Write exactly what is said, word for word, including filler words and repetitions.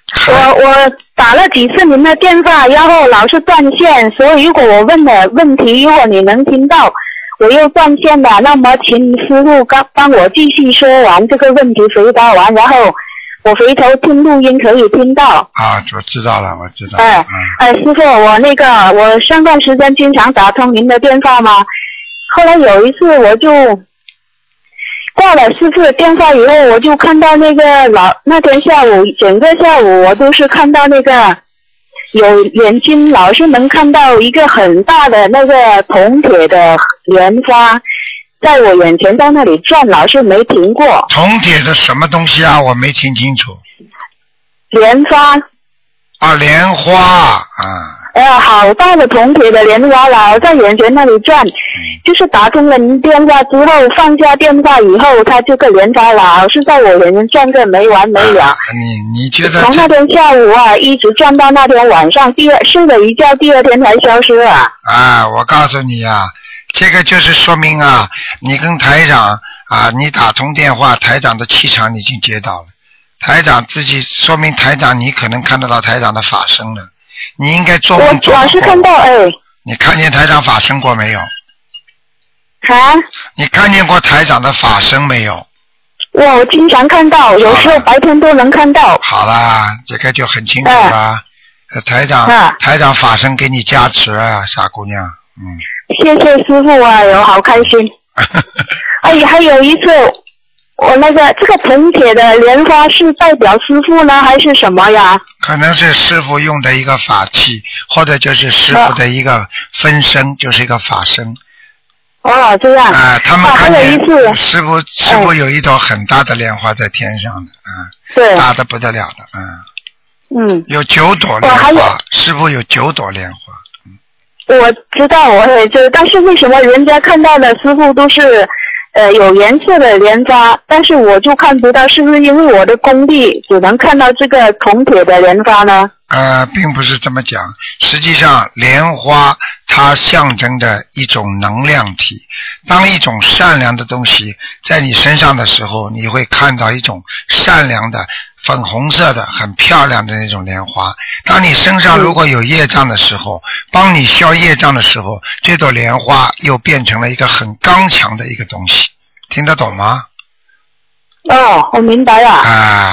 我我打了几次您的电话，然后老是断线，所以如果我问的问题，如果你能听到，我又断线了，那么请师傅帮帮我继续说完这个问题，回答完，然后我回头听录音可以听到。 啊，我知道了，我知道了。 哎、呃，师傅，我那个我上段时间经常打通您的电话嘛，后来有一次我就挂了师傅的电话以后，我就看到那个老那天下午整个下午我都是看到那个有眼睛老是能看到一个很大的那个铜铁的莲花在我眼前在那里转，老是没停过。 铜铁的什么东西啊？我没听清楚。 莲花。 啊，莲花啊。 哎呀，好大的铜铁的莲花老在眼前那里转，嗯、就是打通了您电话之后，放下电话以后，它这个莲花老是在我眼前转个没完没了。 啊、你你觉得？ 从那天下午啊，一直转到那天晚上，第二睡了一觉，第二天才消失啊。 啊，我告诉你啊，这个就是说明啊，你跟台长啊，你打通电话，台长的气场已经接到了，台长自己说明台长你可能看得到台长的法身了。你应该做梦做我老是看到哎。 你看见台长法身过没有？ 啊？ 你看见过台长的法身没有？ 我经常看到，有时候白天都能看到。 好啦，这个就很清楚啦。呃、台长、啊，台长法身给你加持啊，傻姑娘。嗯。 谢谢师傅啊，我好开心。哎，还有一次。我那个这个铜铁的莲花是代表师傅呢，还是什么呀？ 可能是师傅用的一个法器，或者就是师傅的一个分身，啊、就是一个法身。 哦，这样。 啊、呃，他们看见师傅， 啊、 师傅有一朵很大的莲花在天上的，啊、嗯， 对， 大的不得了的，嗯。 嗯。 有九朵莲花，师傅有九朵莲花。 嗯、我知道，我也知道，但是为什么人家看到的师傅都是？呃，有颜色的莲花，但是我就看不到，是不是因为我的功力只能看到这个铜铁的莲花呢？ 呃，并不是这么讲，实际上莲花它象征着一种能量体，当一种善良的东西在你身上的时候，你会看到一种善良的粉红色的很漂亮的那种莲花，当你身上如果有业障的时候，帮你消业障的时候，这朵莲花又变成了一个很刚强的一个东西，听得懂吗？ 哦，我明白了。 啊。